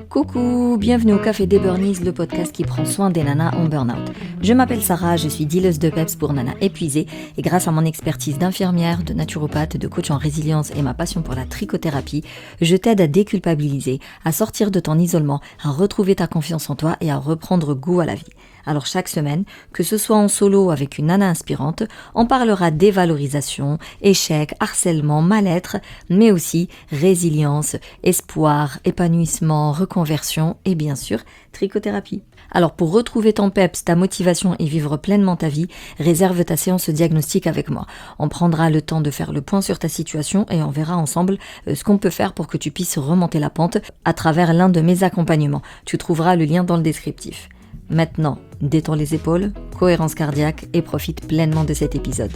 Coucou, bienvenue au Café des Burnies, le podcast qui prend soin des nanas en burn-out. Je m'appelle Sarah, je suis dealeuse de peps pour nanas épuisées et grâce à mon expertise d'infirmière, de naturopathe, de coach en résilience et ma passion pour la trichothérapie, je t'aide à déculpabiliser, à sortir de ton isolement, à retrouver ta confiance en toi et à reprendre goût à la vie. Alors chaque semaine, que ce soit en solo avec une nana inspirante, on parlera dévalorisation, échec, harcèlement, mal-être, mais aussi résilience, espoir, épanouissement, reconversion et bien sûr trichothérapie. Alors pour retrouver ton peps, ta motivation et vivre pleinement ta vie, réserve ta séance diagnostic avec moi. On prendra le temps de faire le point sur ta situation et on verra ensemble ce qu'on peut faire pour que tu puisses remonter la pente à travers l'un de mes accompagnements. Tu trouveras le lien dans le descriptif. Maintenant, détends les épaules, cohérence cardiaque et profite pleinement de cet épisode.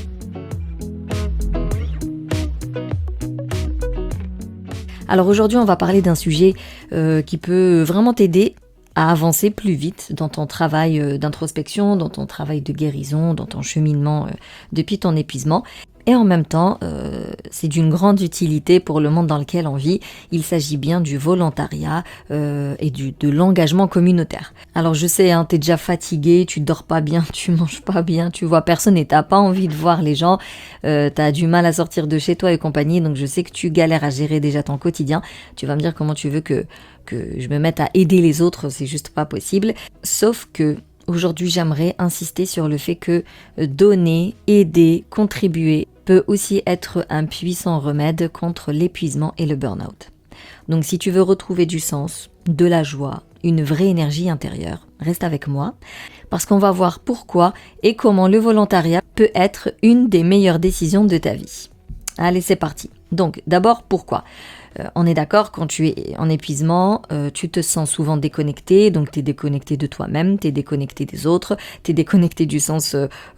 Alors aujourd'hui, on va parler d'un sujet qui peut vraiment t'aider à avancer plus vite dans ton travail d'introspection, dans ton travail de guérison, dans ton cheminement depuis ton épuisement. Et en même temps, c'est d'une grande utilité pour le monde dans lequel on vit. Il s'agit bien du volontariat et de l'engagement communautaire. Alors je sais, t'es déjà fatigué, tu dors pas bien, tu manges pas bien, tu vois personne et t'as pas envie de voir les gens, t'as du mal à sortir de chez toi et compagnie, donc je sais que tu galères à gérer déjà ton quotidien. Tu vas me dire comment tu veux que je me mette à aider les autres, c'est juste pas possible. Sauf que aujourd'hui, j'aimerais insister sur le fait que donner, aider, contribuer peut aussi être un puissant remède contre l'épuisement et le burn-out. Donc si tu veux retrouver du sens, de la joie, une vraie énergie intérieure, reste avec moi parce qu'on va voir pourquoi et comment le volontariat peut être une des meilleures décisions de ta vie. Allez, c'est parti. Donc d'abord, pourquoi ? On est d'accord, quand tu es en épuisement, tu te sens souvent déconnecté, donc tu es déconnecté de toi-même, tu es déconnecté des autres, tu es déconnecté du sens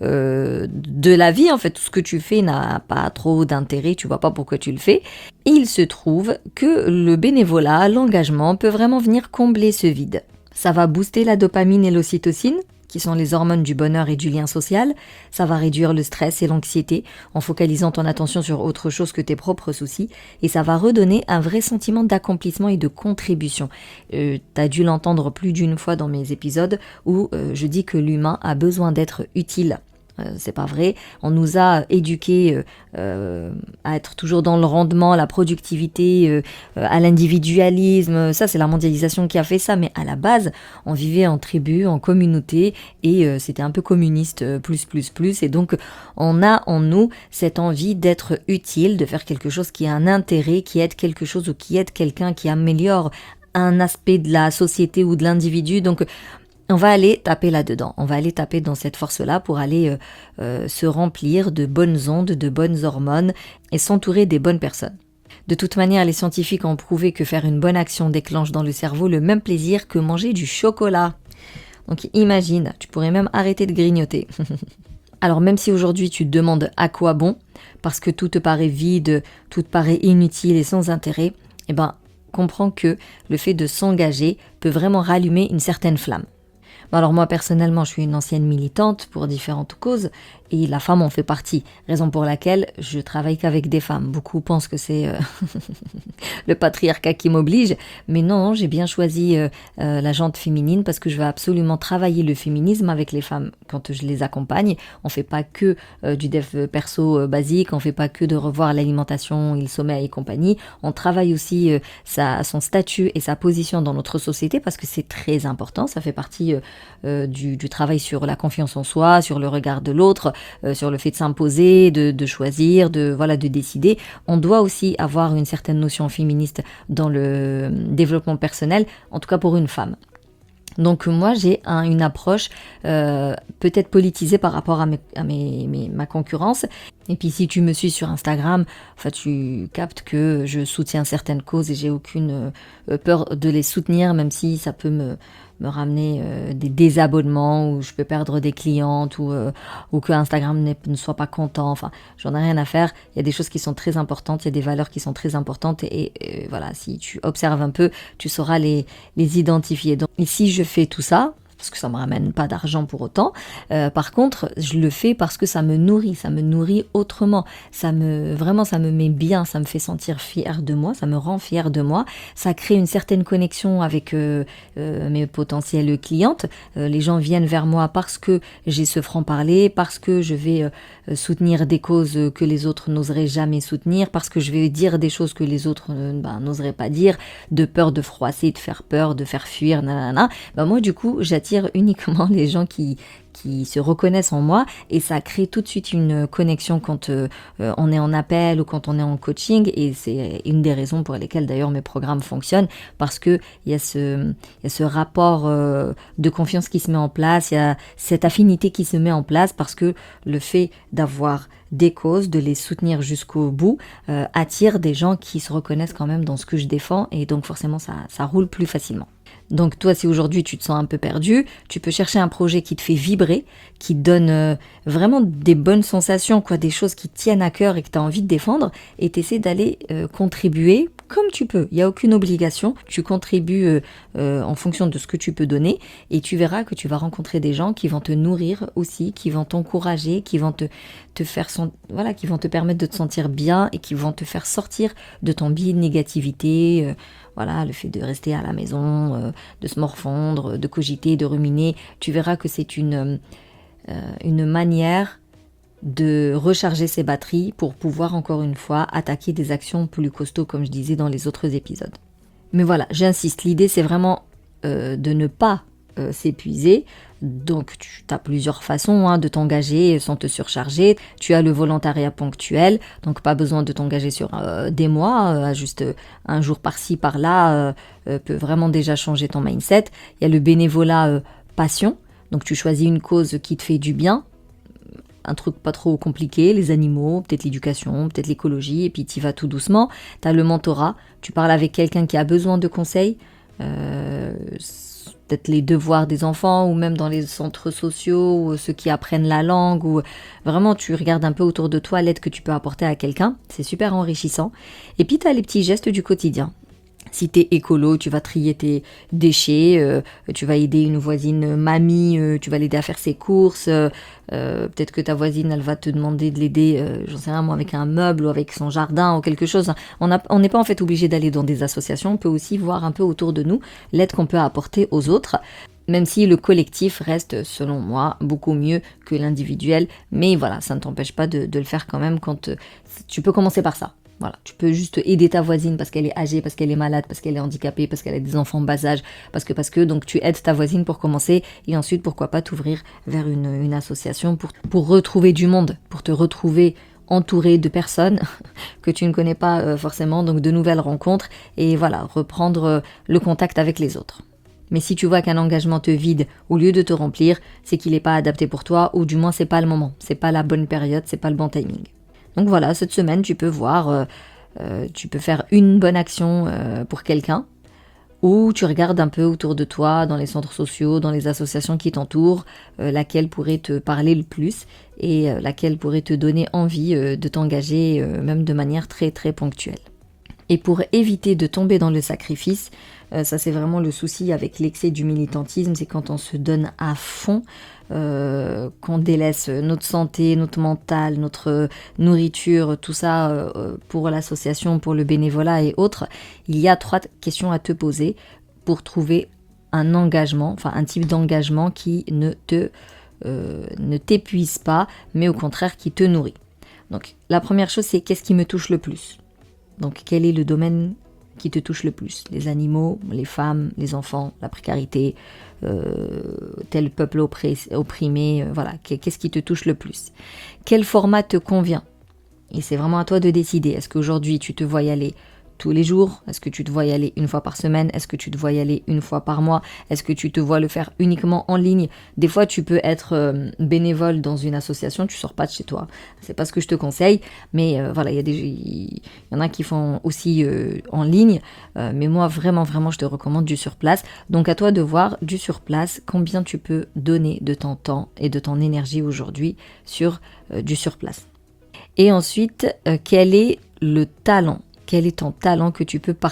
de la vie. En fait, tout ce que tu fais n'a pas trop d'intérêt, tu vois pas pourquoi tu le fais. Et il se trouve que le bénévolat, l'engagement peut vraiment venir combler ce vide. Ça va booster la dopamine et l'ocytocine, qui sont les hormones du bonheur et du lien social. Ça va réduire le stress et l'anxiété en focalisant ton attention sur autre chose que tes propres soucis. Et ça va redonner un vrai sentiment d'accomplissement et de contribution. T'as dû l'entendre plus d'une fois dans mes épisodes où je dis que l'humain a besoin d'être utile. C'est pas vrai, on nous a éduqués à être toujours dans le rendement, la productivité, à l'individualisme, ça c'est la mondialisation qui a fait ça, mais à la base on vivait en tribu, en communauté et c'était un peu communiste plus et donc on a en nous cette envie d'être utile, de faire quelque chose qui a un intérêt, qui aide quelque chose ou qui aide quelqu'un, qui améliore un aspect de la société ou de l'individu, donc on va aller taper là-dedans, on va aller taper dans cette force-là pour aller se remplir de bonnes ondes, de bonnes hormones et s'entourer des bonnes personnes. De toute manière, les scientifiques ont prouvé que faire une bonne action déclenche dans le cerveau le même plaisir que manger du chocolat. Donc imagine, tu pourrais même arrêter de grignoter. Alors même si aujourd'hui tu te demandes à quoi bon, parce que tout te paraît vide, tout te paraît inutile et sans intérêt, comprends que le fait de s'engager peut vraiment rallumer une certaine flamme. Alors moi personnellement je suis une ancienne militante pour différentes causes et la femme en fait partie, raison pour laquelle je travaille qu'avec des femmes. Beaucoup pensent que c'est le patriarcat qui m'oblige, mais non, j'ai bien choisi la jante féminine parce que je veux absolument travailler le féminisme avec les femmes quand je les accompagne. On fait pas que du dev perso basique, on fait pas que de revoir l'alimentation et le sommeil et compagnie, on travaille aussi son statut et sa position dans notre société parce que c'est très important, ça fait partie du travail sur la confiance en soi, sur le regard de l'autre, sur le fait de s'imposer, de choisir, de décider. On doit aussi avoir une certaine notion féministe dans le développement personnel, en tout cas pour une femme. Donc moi j'ai une approche peut-être politisée par rapport à ma concurrence. Et puis si tu me suis sur Instagram, tu captes que je soutiens certaines causes et j'ai aucune peur de les soutenir, même si ça peut me ramener des désabonnements ou je peux perdre des clientes ou que Instagram ne soit pas content. J'en ai rien à faire. Il y a des choses qui sont très importantes, il y a des valeurs qui sont très importantes et voilà, si tu observes un peu, tu sauras les identifier. Donc ici je fais tout ça parce que ça me ramène pas d'argent pour autant. Par contre, je le fais parce que ça me nourrit autrement. Ça me met bien, ça me fait sentir fière de moi, ça me rend fière de moi. Ça crée une certaine connexion avec mes potentielles clientes. Les gens viennent vers moi parce que j'ai ce franc-parler, parce que je vais soutenir des causes que les autres n'oseraient jamais soutenir, parce que je vais dire des choses que les autres n'oseraient pas dire, de peur de froisser, de faire peur, de faire fuir, nanana. Moi du coup j'attire uniquement les gens qui se reconnaissent en moi, et ça crée tout de suite une connexion quand on est en appel ou quand on est en coaching, et c'est une des raisons pour lesquelles d'ailleurs mes programmes fonctionnent, parce que il y a ce rapport de confiance qui se met en place, il y a cette affinité qui se met en place, parce que le fait d'avoir des causes, de les soutenir jusqu'au bout, attire des gens qui se reconnaissent quand même dans ce que je défends, et donc forcément ça roule plus facilement. Donc toi, si aujourd'hui tu te sens un peu perdu, tu peux chercher un projet qui te fait vibrer, qui te donne vraiment des bonnes sensations, des choses qui te tiennent à cœur et que tu as envie de défendre, et t'essaies d'aller contribuer comme tu peux. Il n'y a aucune obligation, tu contribues en fonction de ce que tu peux donner, et tu verras que tu vas rencontrer des gens qui vont te nourrir aussi, qui vont t'encourager, qui vont te faire qui vont te permettre de te sentir bien, et qui vont te faire sortir de ton biais de négativité. Le fait de rester à la maison, de se morfondre, de cogiter, de ruminer, tu verras que c'est une manière de recharger ses batteries pour pouvoir encore une fois attaquer des actions plus costauds, comme je disais dans les autres épisodes. Mais voilà, j'insiste, l'idée c'est vraiment de ne pas s'épuiser. Donc tu as plusieurs façons de t'engager sans te surcharger. Tu as le volontariat ponctuel, donc pas besoin de t'engager sur des mois, juste un jour par-ci par-là peut vraiment déjà changer ton mindset. Il y a le bénévolat passion, donc tu choisis une cause qui te fait du bien, un truc pas trop compliqué, les animaux, peut-être l'éducation, peut-être l'écologie, et puis tu y vas tout doucement. Tu as le mentorat, tu parles avec quelqu'un qui a besoin de conseils, peut-être les devoirs des enfants, ou même dans les centres sociaux, ou ceux qui apprennent la langue, ou vraiment tu regardes un peu autour de toi l'aide que tu peux apporter à quelqu'un, c'est super enrichissant. Et puis tu as les petits gestes du quotidien. Si t'es écolo, tu vas trier tes déchets, tu vas aider une voisine mamie, tu vas l'aider à faire ses courses, peut-être que ta voisine, elle va te demander de l'aider, j'en sais rien moi, avec un meuble ou avec son jardin ou quelque chose. On n'est pas en fait obligé d'aller dans des associations, on peut aussi voir un peu autour de nous l'aide qu'on peut apporter aux autres, même si le collectif reste, selon moi, beaucoup mieux que l'individuel. Mais voilà, ça ne t'empêche pas de le faire quand même tu peux commencer par ça. Voilà, tu peux juste aider ta voisine parce qu'elle est âgée, parce qu'elle est malade, parce qu'elle est handicapée, parce qu'elle a des enfants bas âge, parce que donc tu aides ta voisine pour commencer, et ensuite pourquoi pas t'ouvrir vers une association pour retrouver du monde, pour te retrouver entouré de personnes que tu ne connais pas forcément, donc de nouvelles rencontres, et voilà, reprendre le contact avec les autres. Mais si tu vois qu'un engagement te vide au lieu de te remplir, c'est qu'il n'est pas adapté pour toi, ou du moins c'est pas le moment, c'est pas la bonne période, c'est pas le bon timing. Donc voilà, cette semaine, tu peux voir, tu peux faire une bonne action pour quelqu'un, ou tu regardes un peu autour de toi, dans les centres sociaux, dans les associations qui t'entourent, laquelle pourrait te parler le plus, et laquelle pourrait te donner envie de t'engager, même de manière très très ponctuelle. Et pour éviter de tomber dans le sacrifice, ça c'est vraiment le souci avec l'excès du militantisme, c'est quand on se donne à fond, qu'on délaisse notre santé, notre mental, notre nourriture, tout ça pour l'association, pour le bénévolat et autres. Il y a 3 questions à te poser pour trouver un engagement, enfin un type d'engagement qui ne t'épuise pas, mais au contraire qui te nourrit. Donc la première chose, c'est qu'est-ce qui me touche le plus ? Donc quel est le domaine qui te touche le plus ? Les animaux, les femmes, les enfants, la précarité, tel peuple opprimé, voilà, qu'est-ce qui te touche le plus ? Quel format te convient ? Et c'est vraiment à toi de décider. Est-ce qu'aujourd'hui tu te vois y aller tous les jours ? Est-ce que tu te vois y aller une fois par semaine ? Est-ce que tu te vois y aller une fois par mois ? Est-ce que tu te vois le faire uniquement en ligne ? Des fois, tu peux être bénévole dans une association, tu sors pas de chez toi. C'est pas ce que je te conseille, mais voilà, il y en a qui font aussi en ligne, mais moi, vraiment, je te recommande du sur place. Donc, à toi de voir du sur place, combien tu peux donner de ton temps et de ton énergie aujourd'hui sur du sur place. Et ensuite, quel est le talent ? Quel est ton talent que tu peux partager ?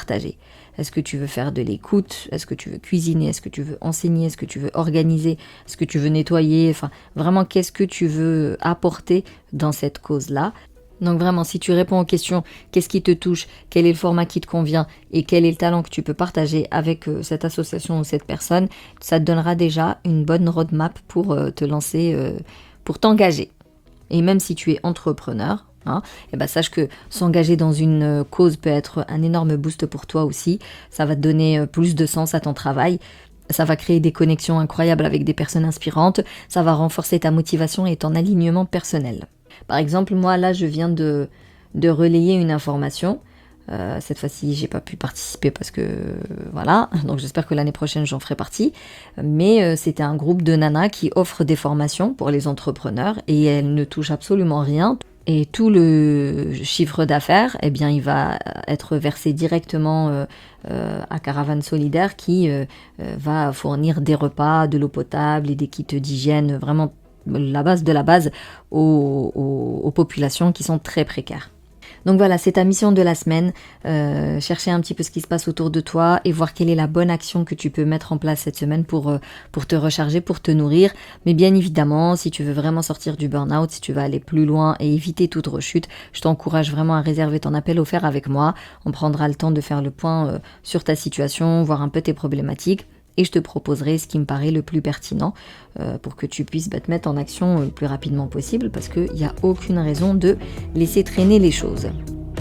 Est-ce que tu veux faire de l'écoute? Est-ce que tu veux cuisiner? Est-ce que tu veux enseigner? Est-ce que tu veux organiser? Est-ce que tu veux nettoyer? Enfin, vraiment, qu'est-ce que tu veux apporter dans cette cause-là? Donc vraiment, si tu réponds aux questions, qu'est-ce qui te touche, quel est le format qui te convient et quel est le talent que tu peux partager avec cette association ou cette personne, ça te donnera déjà une bonne roadmap pour te lancer, pour t'engager. Et même si tu es entrepreneur, et ben sache que s'engager dans une cause peut être un énorme boost pour toi aussi. Ça va te donner plus de sens à ton travail. Ça va créer des connexions incroyables avec des personnes inspirantes. Ça va renforcer ta motivation et ton alignement personnel. Par exemple, moi là, je viens de relayer une information. Cette fois-ci, j'ai pas pu participer parce que voilà. Donc j'espère que l'année prochaine, j'en ferai partie. Mais c'était un groupe de nanas qui offre des formations pour les entrepreneurs et elles ne touchent absolument rien. Et tout le chiffre d'affaires, eh bien, il va être versé directement à Caravane Solidaire qui va fournir des repas, de l'eau potable et des kits d'hygiène, vraiment la base de la base aux populations qui sont très précaires. Donc voilà, c'est ta mission de la semaine, chercher un petit peu ce qui se passe autour de toi et voir quelle est la bonne action que tu peux mettre en place cette semaine pour te recharger, pour te nourrir. Mais bien évidemment, si tu veux vraiment sortir du burn-out, si tu veux aller plus loin et éviter toute rechute, je t'encourage vraiment à réserver ton appel offert avec moi. On prendra le temps de faire le point sur ta situation, voir un peu tes problématiques. Et je te proposerai ce qui me paraît le plus pertinent pour que tu puisses te mettre en action le plus rapidement possible parce qu'il n'y a aucune raison de laisser traîner les choses.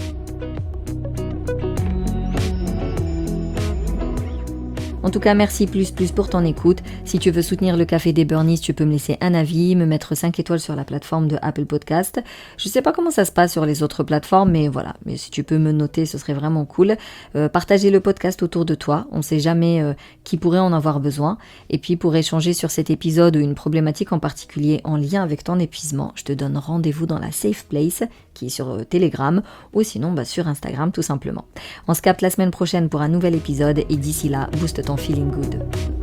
En tout cas, merci plus pour ton écoute. Si tu veux soutenir le Café des Burnies, tu peux me laisser un avis, me mettre 5 étoiles sur la plateforme de Apple Podcast. Je sais pas comment ça se passe sur les autres plateformes, mais voilà. Mais si tu peux me noter, ce serait vraiment cool. Partagez le podcast autour de toi. On sait jamais qui pourrait en avoir besoin. Et puis, pour échanger sur cet épisode ou une problématique en particulier en lien avec ton épuisement, je te donne rendez-vous dans la Safe Place, qui est sur Telegram, ou sinon sur Instagram tout simplement. On se capte la semaine prochaine pour un nouvel épisode et d'ici là, booste ton feeling good.